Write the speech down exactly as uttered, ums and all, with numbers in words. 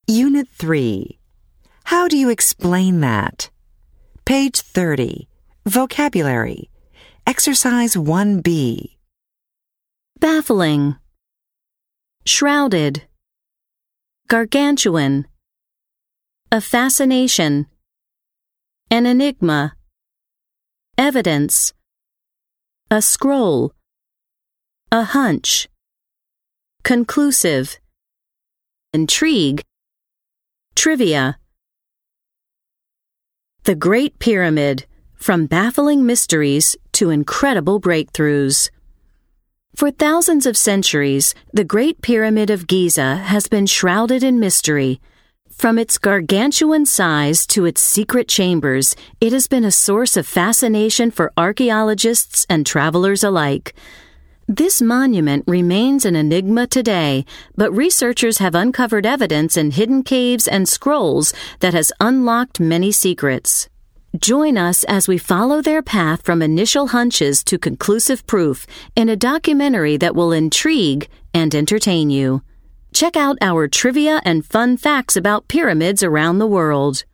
Unit three. How do you explain that? Page thirty. Vocabulary. Exercise one B. Baffling, shrouded, gargantuan, a fascination, an enigma, evidence, a scroll, a hunch, conclusive, intrigue, trivia. The Great Pyramid, from baffling mysteries to incredible breakthroughs. For thousands of centuries, the Great Pyramid of Giza has been shrouded in mystery. From its gargantuan size to its secret chambers, it has been a source of fascination for archaeologists and travelers alike. This monument remains an enigma today, but researchers have uncovered evidence in hidden caves and scrolls that has unlocked many secrets. Join us as we follow their path from initial hunches to conclusive proof in a documentary that will intrigue and entertain you. Check out our trivia and fun facts about pyramids around the world.